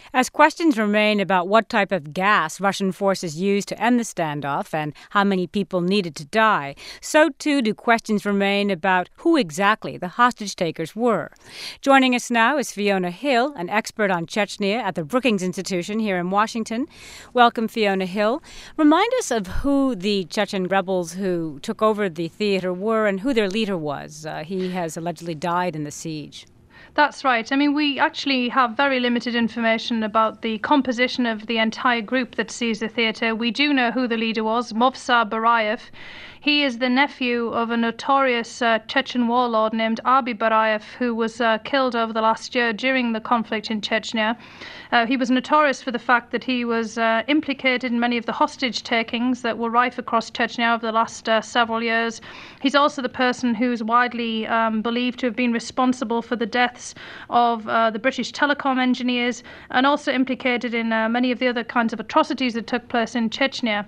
As questions remain about what type of gas Russian forces used to end the standoff and how many people needed to die, so too do questions remain about who exactly the hostage takers were. Joining us now is Fiona Hill, an expert on Chechnya at the Brookings Institution here in Washington. Welcome, Fiona Hill. Remind us of who the Chechen rebels who took over the theater were and who their leader was. He has allegedly died in the siege. That's right. I mean, we actually have very limited information about the composition of the entire group that seized the theatre. We do know who the leader was, Movsar Barayev. He is the nephew of a notorious Chechen warlord named Abi Barayev, who was killed over the last year during the conflict in Chechnya. He was notorious for the fact that he was implicated in many of the hostage takings that were rife across Chechnya over the last several years. He's also the person who's widely believed to have been responsible for the deaths of the British telecom engineers and also implicated in many of the other kinds of atrocities that took place in Chechnya.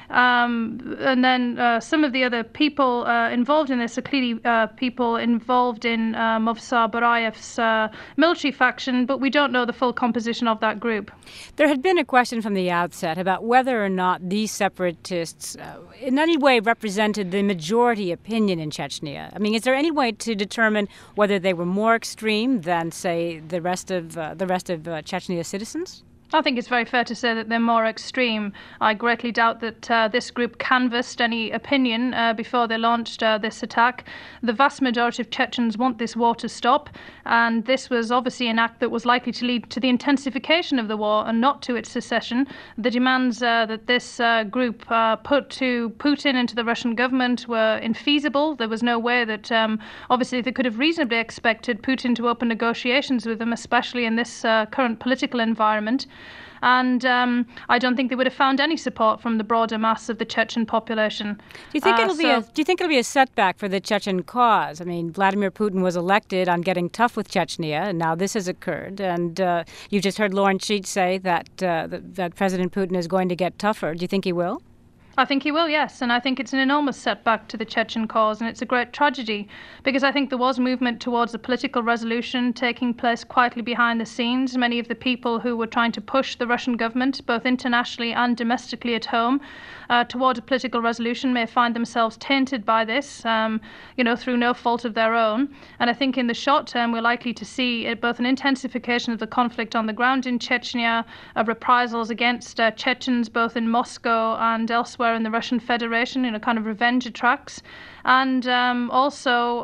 And then some of the other people involved in this are clearly people involved in Movsar Barayev's military faction, but we don't know the full composition of that group. There had been a question from the outset about whether or not these separatists in any way represented the majority opinion in Chechnya. I mean, is there any way to determine whether they were more extreme than, say, the rest of Chechnya citizens? I think it's very fair to say that they're more extreme. I greatly doubt that this group canvassed any opinion before they launched this attack. The vast majority of Chechens want this war to stop, and this was obviously an act that was likely to lead to the intensification of the war and not to its cessation. The demands that this group put to Putin and to the Russian government were infeasible. There was no way that, obviously, they could have reasonably expected Putin to open negotiations with them, especially in this current political environment. And I don't think they would have found any support from the broader mass of the Chechen population. Do you think it'll be a setback for the Chechen cause? I mean, Vladimir Putin was elected on getting tough with Chechnya, and now this has occurred. And you just heard Lauren Sheets say that President Putin is going to get tougher. Do you think he will? I think he will, yes, and I think it's an enormous setback to the Chechen cause, and it's a great tragedy because I think there was movement towards a political resolution taking place quietly behind the scenes. Many of the people who were trying to push the Russian government, both internationally and domestically at home, toward a political resolution may find themselves tainted by this, through no fault of their own. And I think in the short term, we're likely to see both an intensification of the conflict on the ground in Chechnya, reprisals against Chechens both in Moscow and elsewhere in the Russian Federation, kind of revenge attacks. And also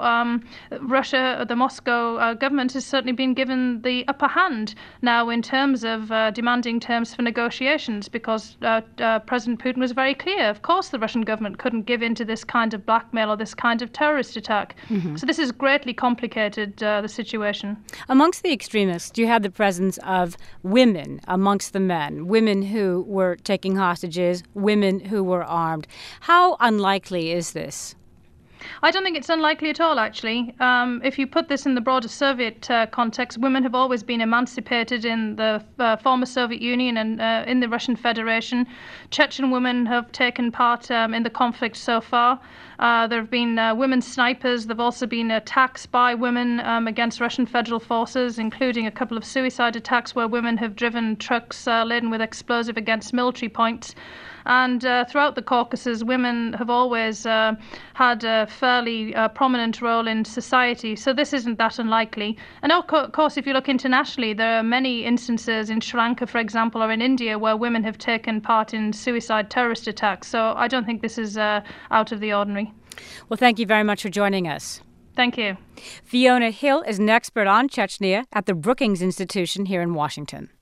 Russia, the Moscow government has certainly been given the upper hand now in terms of demanding terms for negotiations because President Putin was very clear. Of course, the Russian government couldn't give in to this kind of blackmail or this kind of terrorist attack. Mm-hmm. So this has greatly complicated the situation. Amongst the extremists, you had the presence of women amongst the men, women who were taking hostages, women who were armed. How unlikely is this? I don't think it's unlikely at all, actually. If you put this in the broader Soviet context, women have always been emancipated in the former Soviet Union and in the Russian Federation. Chechen women have taken part in the conflict so far. There have been women snipers. There have also been attacks by women against Russian federal forces, including a couple of suicide attacks where women have driven trucks laden with explosive against military points. And throughout the Caucasus, women have always had a fairly prominent role in society. So this isn't that unlikely. And of course, if you look internationally, there are many instances in Sri Lanka, for example, or in India, where women have taken part in suicide terrorist attacks. So I don't think this is out of the ordinary. Well, thank you very much for joining us. Thank you. Fiona Hill is an expert on Chechnya at the Brookings Institution here in Washington.